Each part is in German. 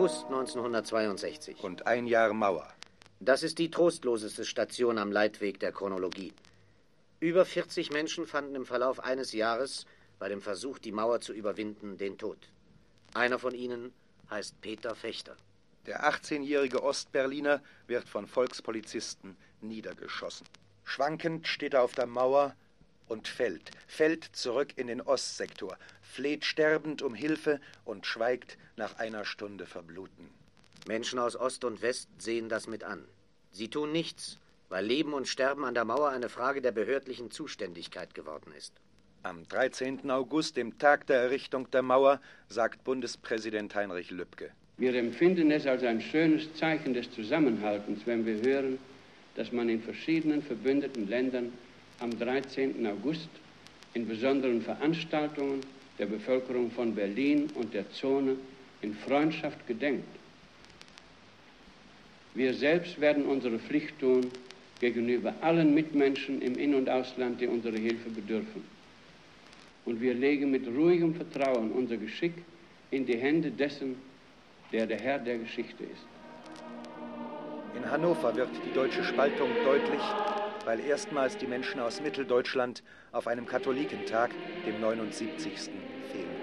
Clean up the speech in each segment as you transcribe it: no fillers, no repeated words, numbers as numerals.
August 1962. Und ein Jahr Mauer. Das ist die trostloseste Station am Leitweg der Chronologie. Über 40 Menschen fanden im Verlauf eines Jahres bei dem Versuch, die Mauer zu überwinden, den Tod. Einer von ihnen heißt Peter Fechter. Der 18-jährige Ostberliner wird von Volkspolizisten niedergeschossen. Schwankend steht er auf der Mauer und fällt zurück in den Ostsektor, fleht sterbend um Hilfe und schweigt nach einer Stunde Verbluten. Menschen aus Ost und West sehen das mit an. Sie tun nichts, weil Leben und Sterben an der Mauer eine Frage der behördlichen Zuständigkeit geworden ist. Am 13. August, dem Tag der Errichtung der Mauer, sagt Bundespräsident Heinrich Lübke: Wir empfinden es als ein schönes Zeichen des Zusammenhaltens, wenn wir hören, dass man in verschiedenen verbündeten Ländern am 13. August in besonderen Veranstaltungen der Bevölkerung von Berlin und der Zone in Freundschaft gedenkt. Wir selbst werden unsere Pflicht tun gegenüber allen Mitmenschen im In- und Ausland, die unsere Hilfe bedürfen. Und wir legen mit ruhigem Vertrauen unser Geschick in die Hände dessen, der der Herr der Geschichte ist. In Hannover wird die deutsche Spaltung deutlich, weil erstmals die Menschen aus Mitteldeutschland auf einem Katholikentag, dem 79. fehlen.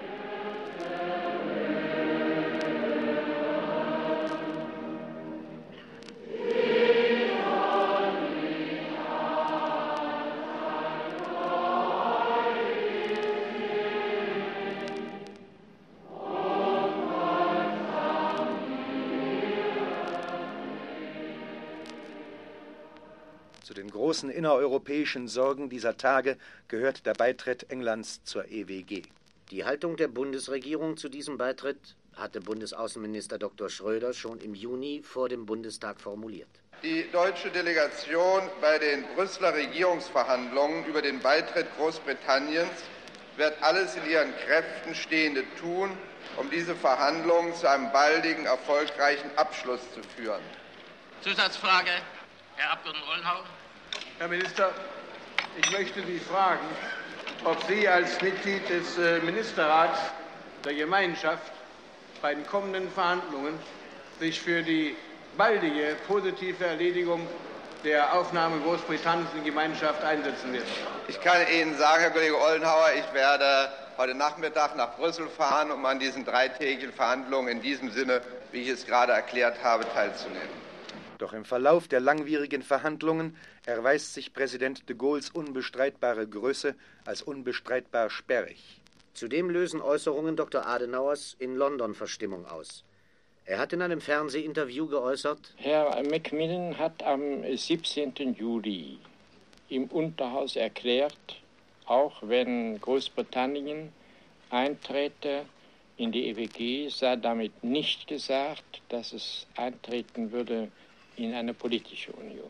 Zu den großen innereuropäischen Sorgen dieser Tage gehört der Beitritt Englands zur EWG. Die Haltung der Bundesregierung zu diesem Beitritt hatte Bundesaußenminister Dr. Schröder schon im Juni vor dem Bundestag formuliert. Die deutsche Delegation bei den Brüsseler Regierungsverhandlungen über den Beitritt Großbritanniens wird alles in ihren Kräften Stehende tun, um diese Verhandlungen zu einem baldigen, erfolgreichen Abschluss zu führen. Zusatzfrage, Herr Abgeordneter Ollenhauer. Herr Minister, ich möchte Sie fragen, ob Sie als Mitglied des Ministerrats der Gemeinschaft bei den kommenden Verhandlungen sich für die baldige positive Erledigung der Aufnahme Großbritanniens in die Gemeinschaft einsetzen wird. Ich kann Ihnen sagen, Herr Kollege Ollenhauer, ich werde heute Nachmittag nach Brüssel fahren, um an diesen dreitägigen Verhandlungen in diesem Sinne, wie ich es gerade erklärt habe, teilzunehmen. Doch im Verlauf der langwierigen Verhandlungen erweist sich Präsident de Gaulles unbestreitbare Größe als unbestreitbar sperrig. Zudem lösen Äußerungen Dr. Adenauers in London Verstimmung aus. Er hat in einem Fernsehinterview geäußert: Herr Macmillan hat am 17. Juli im Unterhaus erklärt, auch wenn Großbritannien eintrete in die EWG, sei damit nicht gesagt, dass es eintreten würde in eine politische Union.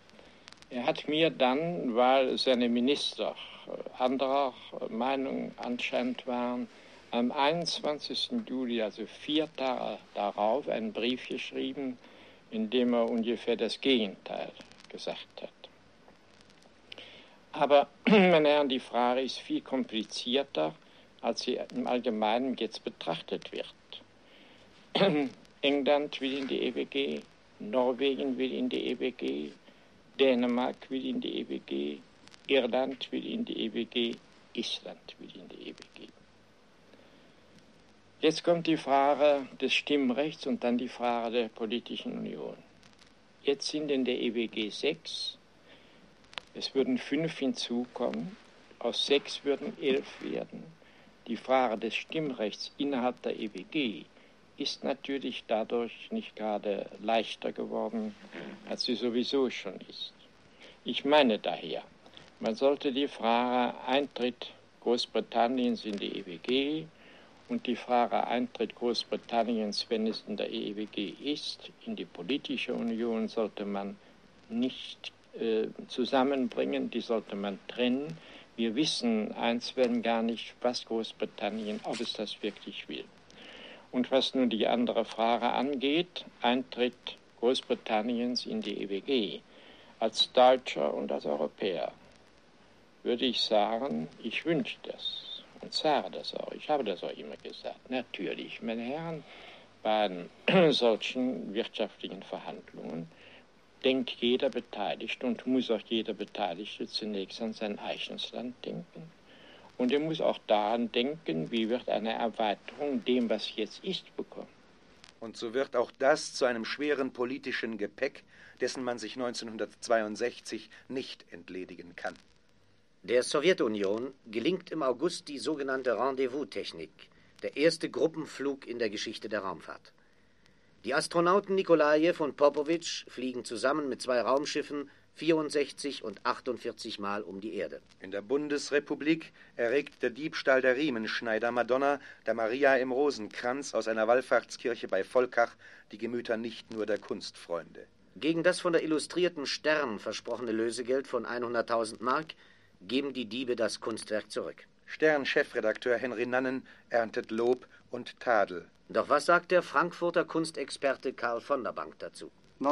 Er hat mir dann, weil seine Minister anderer Meinung anscheinend waren, am 21. Juli, also 4 Tage darauf, einen Brief geschrieben, in dem er ungefähr das Gegenteil gesagt hat. Aber, meine Herren, die Frage ist viel komplizierter, als sie im Allgemeinen jetzt betrachtet wird. England will in die EWG, Norwegen will in die EWG, Dänemark will in die EWG, Irland will in die EWG, Island will in die EWG. Jetzt kommt die Frage des Stimmrechts und dann die Frage der politischen Union. Jetzt sind in der EWG 6, es würden 5 hinzukommen, aus 6 würden 11 werden. Die Frage des Stimmrechts innerhalb der EWG ist natürlich dadurch nicht gerade leichter geworden, als sie sowieso schon ist. Ich meine daher, man sollte die Frage Eintritt Großbritanniens in die EWG und die Frage Eintritt Großbritanniens, wenn es in der EWG ist, in die politische Union, sollte man nicht zusammenbringen, die sollte man trennen. Wir wissen einstweilen gar nicht, was Großbritannien, ob es das wirklich will. Und was nun die andere Frage angeht, Eintritt Großbritanniens in die EWG, als Deutscher und als Europäer, würde ich sagen, ich wünsche das und sage das auch. Ich habe das auch immer gesagt. Natürlich, meine Herren, bei solchen wirtschaftlichen Verhandlungen denkt jeder Beteiligte und muss auch jeder Beteiligte zunächst an sein eigenes Land denken. Und er muss auch daran denken, wie wird eine Erweiterung dem, was jetzt ist, bekommen. Und so wird auch das zu einem schweren politischen Gepäck, dessen man sich 1962 nicht entledigen kann. Der Sowjetunion gelingt im August die sogenannte Rendezvous-Technik, der erste Gruppenflug in der Geschichte der Raumfahrt. Die Astronauten Nikolajew und Popowitsch fliegen zusammen mit 2 Raumschiffen 64 und 48 Mal um die Erde. In der Bundesrepublik erregt der Diebstahl der Riemenschneider-Madonna der Maria im Rosenkranz aus einer Wallfahrtskirche bei Volkach die Gemüter nicht nur der Kunstfreunde. Gegen das von der Illustrierten Stern versprochene Lösegeld von 100.000 Mark geben die Diebe das Kunstwerk zurück. Stern-Chefredakteur Henry Nannen erntet Lob und Tadel. Doch was sagt der Frankfurter Kunstexperte Karl von der Bank dazu?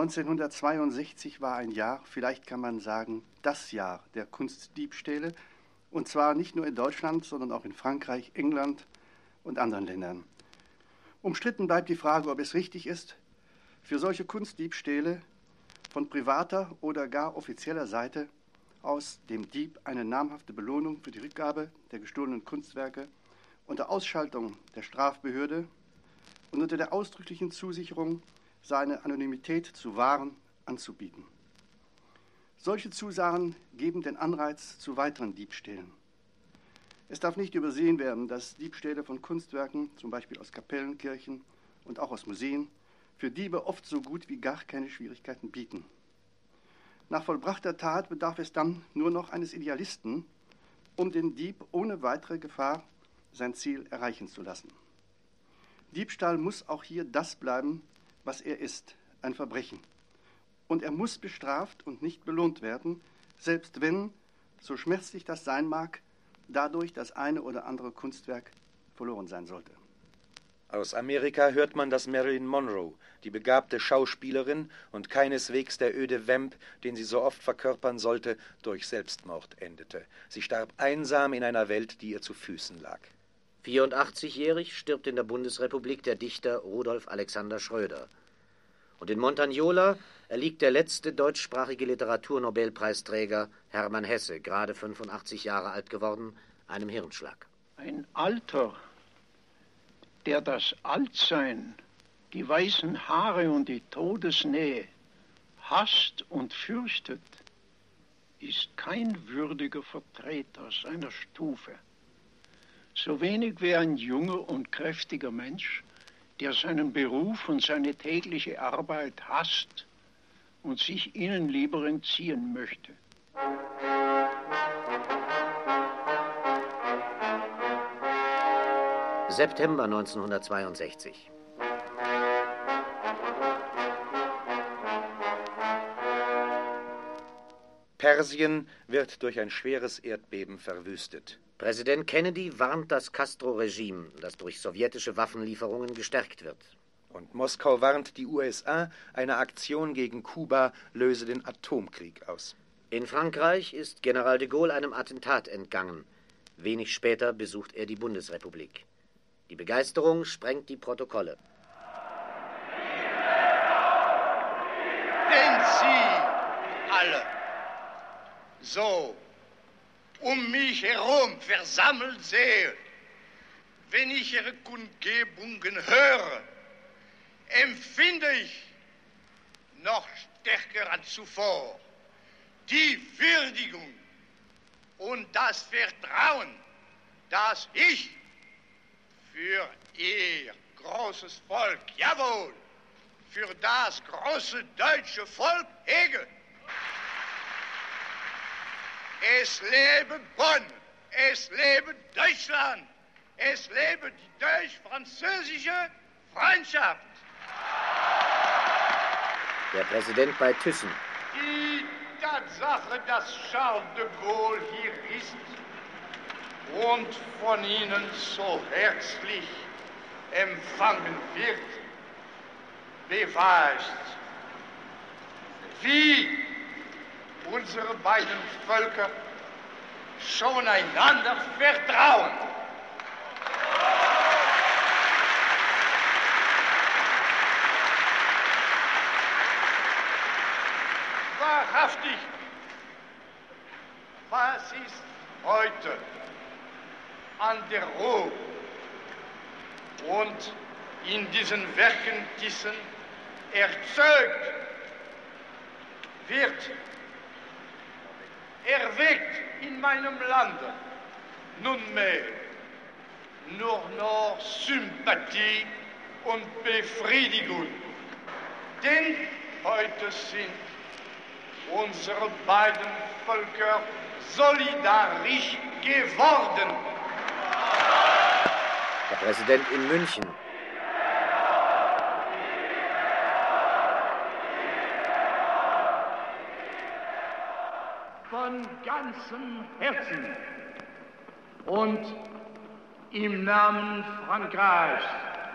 1962 war ein Jahr, vielleicht kann man sagen, das Jahr der Kunstdiebstähle. Und zwar nicht nur in Deutschland, sondern auch in Frankreich, England und anderen Ländern. Umstritten bleibt die Frage, ob es richtig ist, für solche Kunstdiebstähle von privater oder gar offizieller Seite aus dem Dieb eine namhafte Belohnung für die Rückgabe der gestohlenen Kunstwerke unter Ausschaltung der Strafbehörde und unter der ausdrücklichen Zusicherung, seine Anonymität zu wahren, anzubieten. Solche Zusagen geben den Anreiz zu weiteren Diebstählen. Es darf nicht übersehen werden, dass Diebstähle von Kunstwerken, zum Beispiel aus Kapellen, Kirchen und auch aus Museen, für Diebe oft so gut wie gar keine Schwierigkeiten bieten. Nach vollbrachter Tat bedarf es dann nur noch eines Idealisten, um den Dieb ohne weitere Gefahr sein Ziel erreichen zu lassen. Diebstahl muss auch hier das bleiben, was er ist, ein Verbrechen. Und er muss bestraft und nicht belohnt werden, selbst wenn, so schmerzlich das sein mag, dadurch das eine oder andere Kunstwerk verloren sein sollte. Aus Amerika hört man, dass Marilyn Monroe, die begabte Schauspielerin und keineswegs der öde Vamp, den sie so oft verkörpern sollte, durch Selbstmord endete. Sie starb einsam in einer Welt, die ihr zu Füßen lag. 84-jährig stirbt in der Bundesrepublik der Dichter Rudolf Alexander Schröder. Und in Montagnola erliegt der letzte deutschsprachige Literaturnobelpreisträger Hermann Hesse, gerade 85 Jahre alt geworden, einem Hirnschlag. Ein Alter, der das Altsein, die weißen Haare und die Todesnähe hasst und fürchtet, ist kein würdiger Vertreter seiner Stufe. So wenig wie ein junger und kräftiger Mensch, der seinen Beruf und seine tägliche Arbeit hasst und sich ihnen lieber entziehen möchte. September 1962. Persien wird durch ein schweres Erdbeben verwüstet. Präsident Kennedy warnt das Castro-Regime, das durch sowjetische Waffenlieferungen gestärkt wird. Und Moskau warnt die USA, eine Aktion gegen Kuba löse den Atomkrieg aus. In Frankreich ist General de Gaulle einem Attentat entgangen. Wenig später besucht er die Bundesrepublik. Die Begeisterung sprengt die Protokolle. Wenn Sie alle so um mich herum versammelt sehe, wenn ich Ihre Kundgebungen höre, empfinde ich noch stärker als zuvor die Würdigung und das Vertrauen, das ich für Ihr großes Volk, jawohl, für das große deutsche Volk hege. Es lebe Bonn, es lebe Deutschland, es lebe die deutsch-französische Freundschaft. Der Präsident bei Thyssen. Die Tatsache, dass Charles de Gaulle hier ist und von Ihnen so herzlich empfangen wird, beweist, wie unsere beiden Völker schon einander vertrauen. wahrhaftig, was ist heute an der Ruhe und in diesen Werken diesen erzeugt wird, erweckt in meinem Lande nunmehr nur noch Sympathie und Befriedigung. Denn heute sind unsere beiden Völker solidarisch geworden. Der Präsident in München. Von ganzem Herzen und im Namen Frankreichs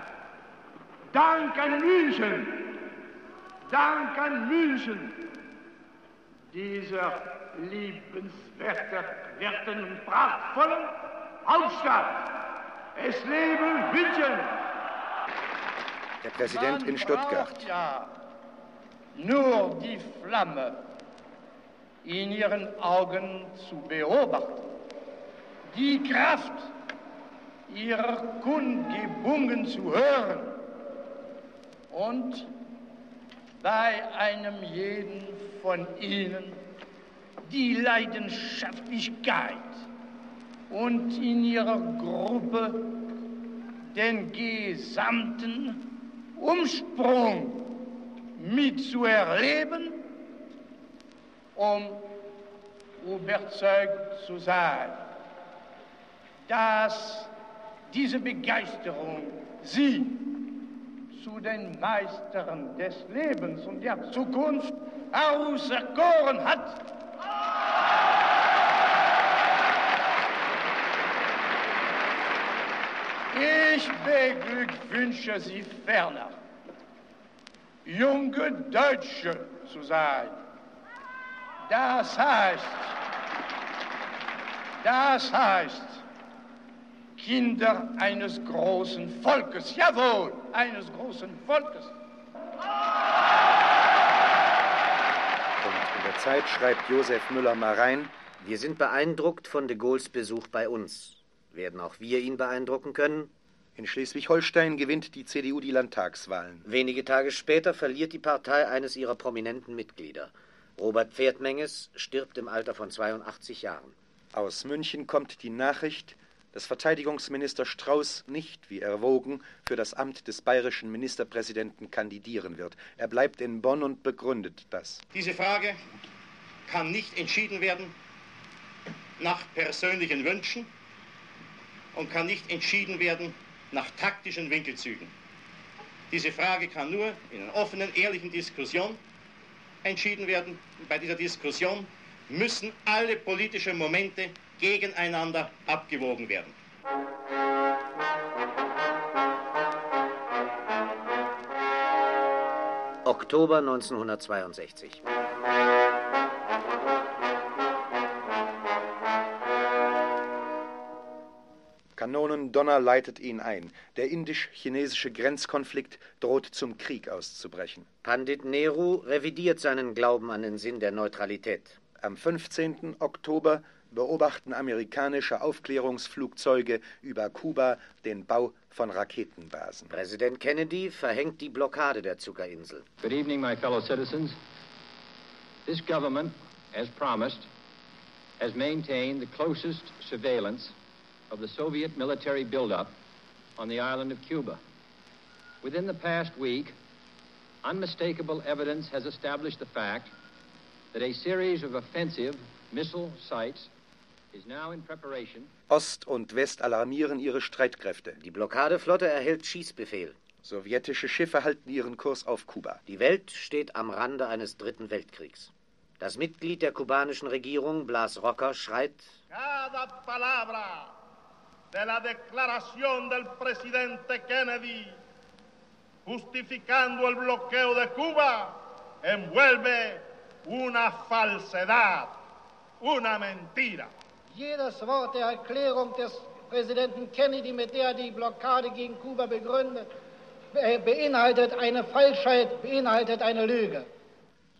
Dank an München, dieser liebenswerten und prachtvollen Hauptstadt. Es lebe München! Der Präsident in Stuttgart. Ja, nur die Flamme in ihren Augen zu beobachten, die Kraft ihrer Kundgebungen zu hören und bei einem jeden von ihnen die Leidenschaftlichkeit und in ihrer Gruppe den gesamten Umsprung mitzuerleben, um überzeugt zu sein, dass diese Begeisterung sie zu den Meistern des Lebens und der Zukunft auserkoren hat. Ich beglückwünsche Sie ferner, junge Deutsche zu sein. Das heißt, Kinder eines großen Volkes, jawohl, eines großen Volkes. Und in der Zeit schreibt Josef Müller-Marein: Wir sind beeindruckt von de Gaulles Besuch bei uns. Werden auch wir ihn beeindrucken können? In Schleswig-Holstein gewinnt die CDU die Landtagswahlen. Wenige Tage später verliert die Partei eines ihrer prominenten Mitglieder. Robert Pferdmenges stirbt im Alter von 82 Jahren. Aus München kommt die Nachricht, dass Verteidigungsminister Strauß nicht, wie erwogen, für das Amt des bayerischen Ministerpräsidenten kandidieren wird. Er bleibt in Bonn und begründet das. Diese Frage kann nicht entschieden werden nach persönlichen Wünschen und kann nicht entschieden werden nach taktischen Winkelzügen. Diese Frage kann nur in einer offenen, ehrlichen Diskussion entschieden werden. Bei dieser Diskussion müssen alle politischen Momente gegeneinander abgewogen werden. Oktober 1962. Kanonendonner leitet ihn ein. Der indisch-chinesische Grenzkonflikt droht zum Krieg auszubrechen. Pandit Nehru revidiert seinen Glauben an den Sinn der Neutralität. Am 15. Oktober beobachten amerikanische Aufklärungsflugzeuge über Kuba den Bau von Raketenbasen. Präsident Kennedy verhängt die Blockade der Zuckerinsel. Good evening, my fellow citizens. This government, as promised, has maintained the closest surveillance of the Soviet military buildup on the island of Cuba. Within the past week, unmistakable evidence has established the fact that a series of offensive missile sites is now in preparation. Ost und West alarmieren ihre Streitkräfte. Die Blockadeflotte erhält Schießbefehl. Sowjetische Schiffe halten ihren Kurs auf Kuba. Die Welt steht am Rande eines dritten Weltkriegs. Das Mitglied der kubanischen Regierung, Blas Rocker, schreit: Cada palabra de la declaración del presidente Kennedy justificando el bloqueo de Cuba envuelve una falsedad, una mentira. Jedes Wort der Erklärung des Präsidenten Kennedy, mit der die Blockade gegen Kuba begründet, beinhaltet eine Falschheit, beinhaltet eine Lüge.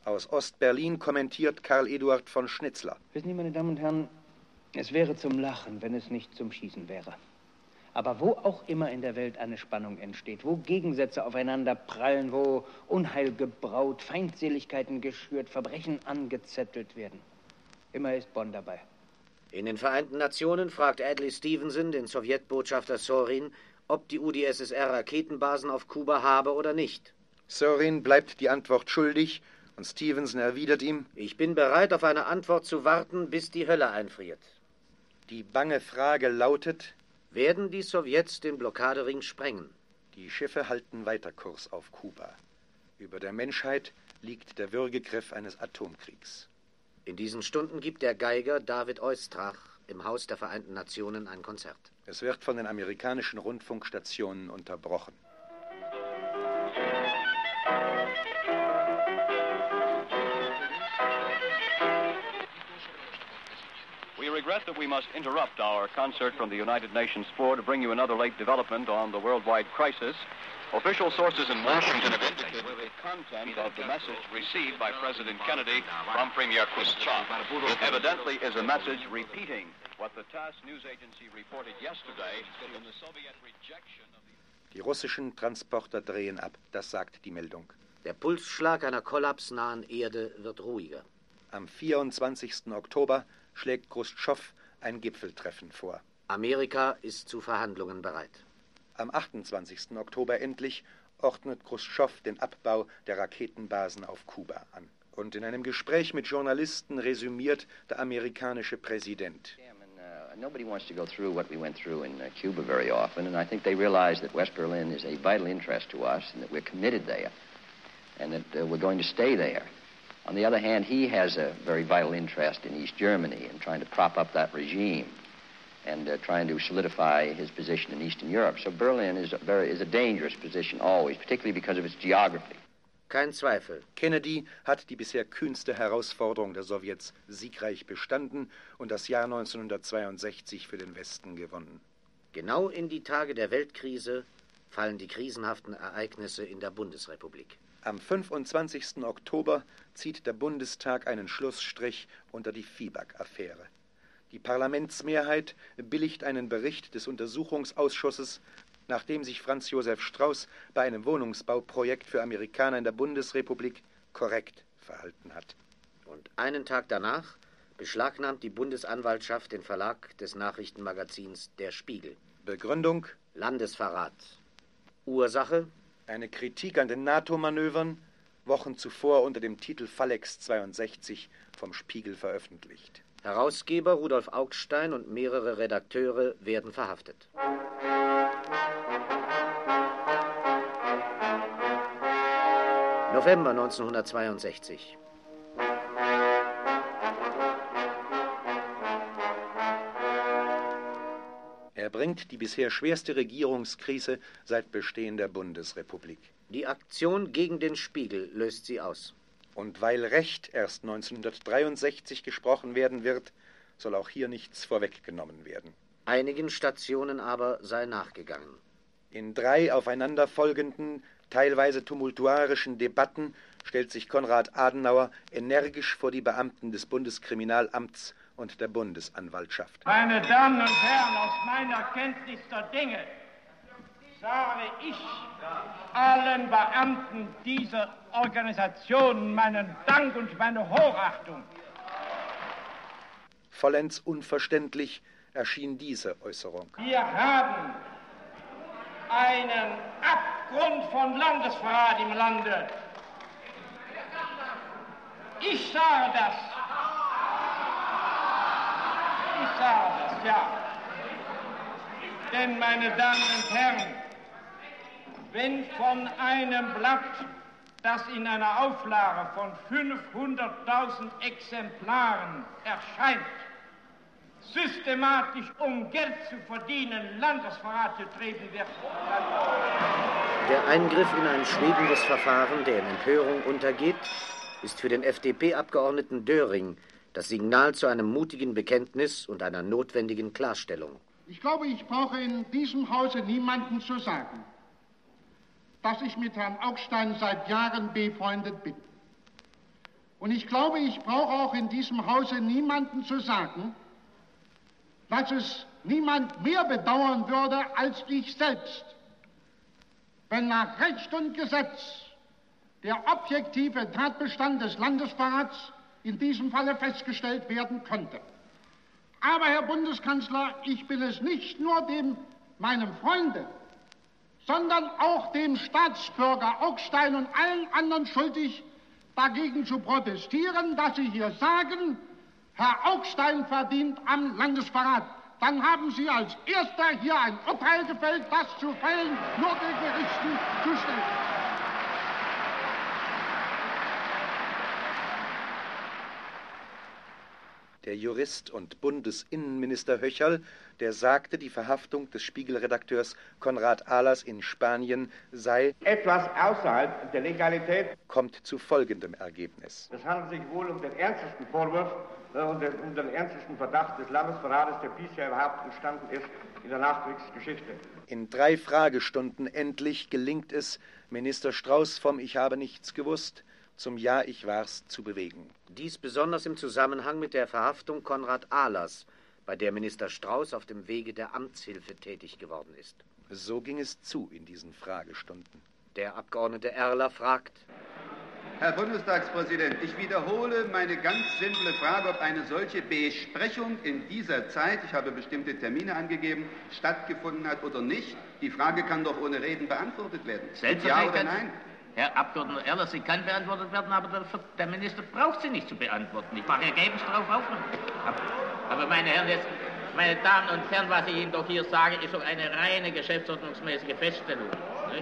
Aus Ostberlin kommentiert Karl Eduard von Schnitzler. Wissen Sie, meine Damen und Herren, es wäre zum Lachen, wenn es nicht zum Schießen wäre. Aber wo auch immer in der Welt eine Spannung entsteht, wo Gegensätze aufeinander prallen, wo Unheil gebraut, Feindseligkeiten geschürt, Verbrechen angezettelt werden, immer ist Bonn dabei. In den Vereinten Nationen fragt Adlai Stevenson den Sowjetbotschafter Zorin, ob die UdSSR Raketenbasen auf Kuba habe oder nicht. Zorin bleibt die Antwort schuldig und Stevenson erwidert ihm: Ich bin bereit, auf eine Antwort zu warten, bis die Hölle einfriert. Die bange Frage lautet: Werden die Sowjets den Blockadering sprengen? Die Schiffe halten weiter Kurs auf Kuba. Über der Menschheit liegt der Würgegriff eines Atomkriegs. In diesen Stunden gibt der Geiger David Oistrakh im Haus der Vereinten Nationen ein Konzert. Es wird von den amerikanischen Rundfunkstationen unterbrochen. We regret that we must interrupt our concert from the United Nations floor to bring you another late development on the worldwide crisis. Official sources in Washington have indicated the content of the message received by President Kennedy from Premier Khrushchev. It evidently is a message repeating what the TASS news agency reported yesterday in the Soviet rejection of the... Die russischen Transporter drehen ab, das sagt die Meldung. Der Pulsschlag einer kollapsnahen Erde wird ruhiger. Am 24. Oktober schlägt Khrushchev ein Gipfeltreffen vor. Amerika ist zu Verhandlungen bereit. Am 28. Oktober endlich ordnet Khrushchev den Abbau der Raketenbasen auf Kuba an. Und in einem Gespräch mit Journalisten resümiert der amerikanische Präsident: Nobody wants to go through what we went through in Cuba very often, and I think they realize that West Berlin is a vital interest to us and that we're committed there and that we're going to stay there. On the other hand, he has a very vital interest in East Germany and trying to prop up that regime and trying to solidify his position in Eastern Europe. So Berlin is a dangerous position always, particularly because of its geography. Kein Zweifel. Kennedy hat die bisher kühnste Herausforderung der Sowjets siegreich bestanden und das Jahr 1962 für den Westen gewonnen. Genau in die Tage der Weltkrise fallen die krisenhaften Ereignisse in der Bundesrepublik. Am 25. Oktober zieht der Bundestag einen Schlussstrich unter die Fieback-Affäre. Die Parlamentsmehrheit billigt einen Bericht des Untersuchungsausschusses, nachdem sich Franz Josef Strauß bei einem Wohnungsbauprojekt für Amerikaner in der Bundesrepublik korrekt verhalten hat. Und einen Tag danach beschlagnahmt die Bundesanwaltschaft den Verlag des Nachrichtenmagazins Der Spiegel. Begründung: Landesverrat. Ursache: eine Kritik an den NATO-Manövern, Wochen zuvor unter dem Titel Phalanx 62 vom Spiegel veröffentlicht. Herausgeber Rudolf Augstein und mehrere Redakteure werden verhaftet. November 1962. Er bringt die bisher schwerste Regierungskrise seit Bestehen der Bundesrepublik. Die Aktion gegen den Spiegel löst sie aus. Und weil Recht erst 1963 gesprochen werden wird, soll auch hier nichts vorweggenommen werden. Einigen Stationen aber sei nachgegangen. In 3 aufeinanderfolgenden, teilweise tumultuarischen Debatten stellt sich Konrad Adenauer energisch vor die Beamten des Bundeskriminalamts und der Bundesanwaltschaft. Meine Damen und Herren, aus meiner Kenntnis der Dinge sage ich allen Beamten dieser Organisation meinen Dank und meine Hochachtung. Vollends unverständlich erschien diese Äußerung. Wir haben einen Abgrund von Landesverrat im Lande. Ich sage das. Ich sage das, ja. Denn, meine Damen und Herren, wenn von einem Blatt, das in einer Auflage von 500.000 Exemplaren erscheint, systematisch, um Geld zu verdienen, Landesverrat getrieben wird. Der Eingriff in ein schwebendes Verfahren, der in Empörung untergeht, ist für den FDP-Abgeordneten Döring das Signal zu einem mutigen Bekenntnis und einer notwendigen Klarstellung. Ich glaube, ich brauche in diesem Hause niemandem zu sagen, dass ich mit Herrn Augstein seit Jahren befreundet bin. Und ich glaube, ich brauche auch in diesem Hause niemanden zu sagen, dass es niemand mehr bedauern würde als ich selbst, wenn nach Recht und Gesetz der objektive Tatbestand des Landesverrats in diesem Falle festgestellt werden könnte. Aber, Herr Bundeskanzler, ich bin es nicht nur meinem Freunde, sondern auch dem Staatsbürger Augstein und allen anderen schuldig, dagegen zu protestieren, dass Sie hier sagen, Herr Augstein verdient am Landesverrat. Dann haben Sie als Erster hier ein Urteil gefällt, das zu fällen nur den Gerichten zusteht. Der Jurist und Bundesinnenminister Höcherl, der sagte, die Verhaftung des Spiegelredakteurs Konrad Ahlers in Spanien sei etwas außerhalb der Legalität, kommt zu folgendem Ergebnis. Es handelt sich wohl um den ernstesten Vorwurf und um den ernstesten Verdacht des Landesverrates, der bisher überhaupt entstanden ist in der Nachkriegsgeschichte. In 3 Fragestunden endlich gelingt es, Minister Strauß vom Ich habe nichts gewusst zum Ja, ich war's zu bewegen. Dies besonders im Zusammenhang mit der Verhaftung Konrad Ahlers, bei der Minister Strauß auf dem Wege der Amtshilfe tätig geworden ist. So ging es zu in diesen Fragestunden. Der Abgeordnete Erler fragt: Herr Bundestagspräsident, ich wiederhole meine ganz simple Frage, ob eine solche Besprechung in dieser Zeit, ich habe bestimmte Termine angegeben, stattgefunden hat oder nicht. Die Frage kann doch ohne Reden beantwortet werden. Ja oder nein? Herr Abgeordneter Erler, sie kann beantwortet werden, aber der Minister braucht sie nicht zu beantworten. Ich mache ergebens darauf Aufnahme. Aber meine Herren, jetzt, meine Damen und Herren, was ich Ihnen doch hier sage, ist doch eine reine geschäftsordnungsmäßige Feststellung. Nicht?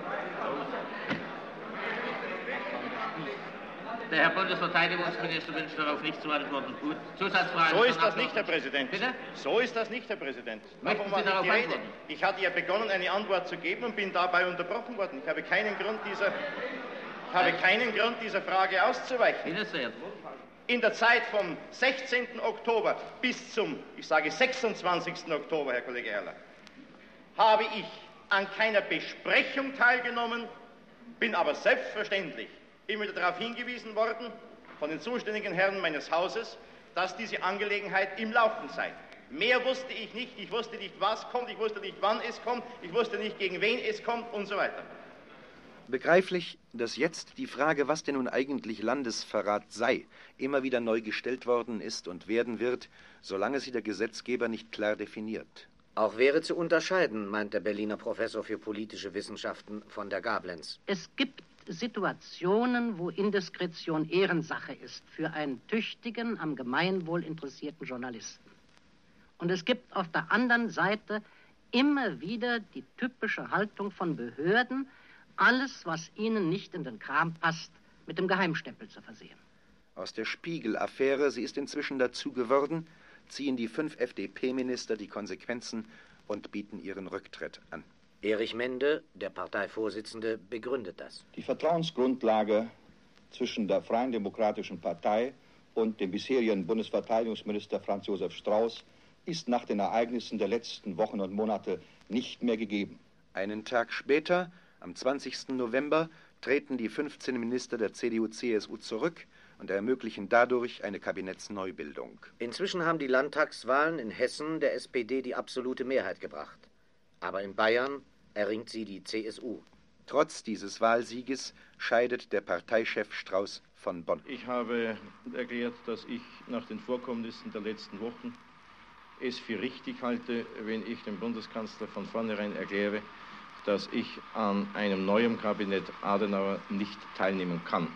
Der Herr Bundesverteidigungsminister wünscht darauf nicht zu antworten. Gut, Zusatzfrage. So ist das nicht, Herr Präsident. Bitte? So ist das nicht, Herr Präsident. Möchten Sie darauf antworten? Ich hatte ja begonnen, eine Antwort zu geben und bin dabei unterbrochen worden. Ich habe keinen Grund, dieser Frage auszuweichen. Bitte sehr. In der Zeit vom 16. Oktober bis zum, ich sage 26. Oktober, Herr Kollege Erler, habe ich an keiner Besprechung teilgenommen, bin aber selbstverständlich immer wieder darauf hingewiesen worden von den zuständigen Herren meines Hauses, dass diese Angelegenheit im Laufen sei. Mehr wusste ich nicht. Ich wusste nicht, was kommt, ich wusste nicht, wann es kommt, ich wusste nicht, gegen wen es kommt und so weiter. Begreiflich, dass jetzt die Frage, was denn nun eigentlich Landesverrat sei, immer wieder neu gestellt worden ist und werden wird, solange sie der Gesetzgeber nicht klar definiert. Auch wäre zu unterscheiden, meint der Berliner Professor für politische Wissenschaften von der Gablenz. Es gibt Situationen, wo Indiskretion Ehrensache ist für einen tüchtigen, am Gemeinwohl interessierten Journalisten. Und es gibt auf der anderen Seite immer wieder die typische Haltung von Behörden, alles, was ihnen nicht in den Kram passt, mit dem Geheimstempel zu versehen. Aus der Spiegel-Affäre, sie ist inzwischen dazu geworden, ziehen die 5 FDP-Minister die Konsequenzen und bieten ihren Rücktritt an. Erich Mende, der Parteivorsitzende, begründet das. Die Vertrauensgrundlage zwischen der Freien Demokratischen Partei und dem bisherigen Bundesverteidigungsminister Franz Josef Strauß ist nach den Ereignissen der letzten Wochen und Monate nicht mehr gegeben. Einen Tag später, am 20. November, treten die 15 Minister der CDU-CSU zurück und ermöglichen dadurch eine Kabinettsneubildung. Inzwischen haben die Landtagswahlen in Hessen der SPD die absolute Mehrheit gebracht. Aber in Bayern erringt sie die CSU. Trotz dieses Wahlsieges scheidet der Parteichef Strauß von Bonn. Ich habe erklärt, dass ich nach den Vorkommnissen der letzten Wochen es für richtig halte, wenn ich dem Bundeskanzler von vornherein erkläre, dass ich an einem neuen Kabinett Adenauer nicht teilnehmen kann.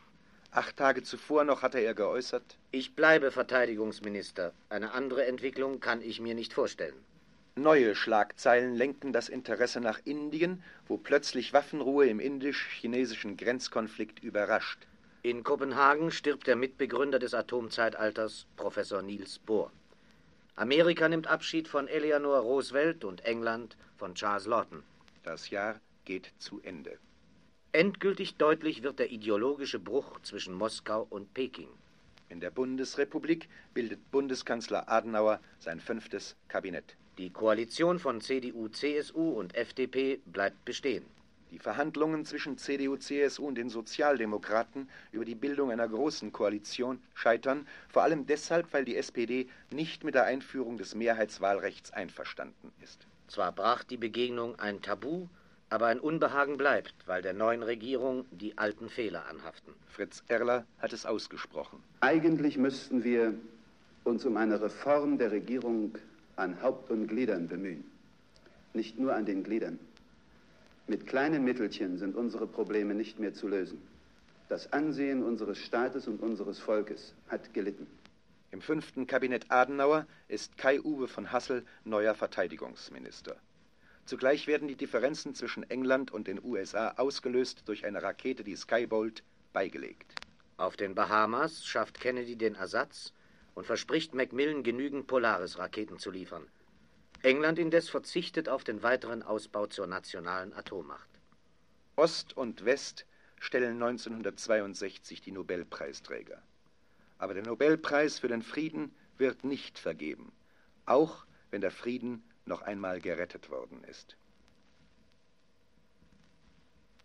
8 Tage zuvor noch hatte er geäußert: Ich bleibe Verteidigungsminister. Eine andere Entwicklung kann ich mir nicht vorstellen. Neue Schlagzeilen lenken das Interesse nach Indien, wo plötzlich Waffenruhe im indisch-chinesischen Grenzkonflikt überrascht. In Kopenhagen stirbt der Mitbegründer des Atomzeitalters, Professor Niels Bohr. Amerika nimmt Abschied von Eleanor Roosevelt und England von Charles Lawton. Das Jahr geht zu Ende. Endgültig deutlich wird der ideologische Bruch zwischen Moskau und Peking. In der Bundesrepublik bildet Bundeskanzler Adenauer sein 5. Kabinett. Die Koalition von CDU, CSU und FDP bleibt bestehen. Die Verhandlungen zwischen CDU, CSU und den Sozialdemokraten über die Bildung einer großen Koalition scheitern, vor allem deshalb, weil die SPD nicht mit der Einführung des Mehrheitswahlrechts einverstanden ist. Zwar brach die Begegnung ein Tabu, aber ein Unbehagen bleibt, weil der neuen Regierung die alten Fehler anhaften. Fritz Erler hat es ausgesprochen. Eigentlich müssten wir uns um eine Reform der Regierung an Haupt und Gliedern bemühen. Nicht nur an den Gliedern. Mit kleinen Mittelchen sind unsere Probleme nicht mehr zu lösen. Das Ansehen unseres Staates und unseres Volkes hat gelitten. Im 5. Kabinett Adenauer ist Kai-Uwe von Hassel neuer Verteidigungsminister. Zugleich werden die Differenzen zwischen England und den USA ausgelöst durch eine Rakete, die Skybolt, beigelegt. Auf den Bahamas schafft Kennedy den Ersatz und verspricht Macmillan genügend Polaris-Raketen zu liefern. England indes verzichtet auf den weiteren Ausbau zur nationalen Atommacht. Ost und West stellen 1962 die Nobelpreisträger. Aber der Nobelpreis für den Frieden wird nicht vergeben, auch wenn der Frieden noch einmal gerettet worden ist.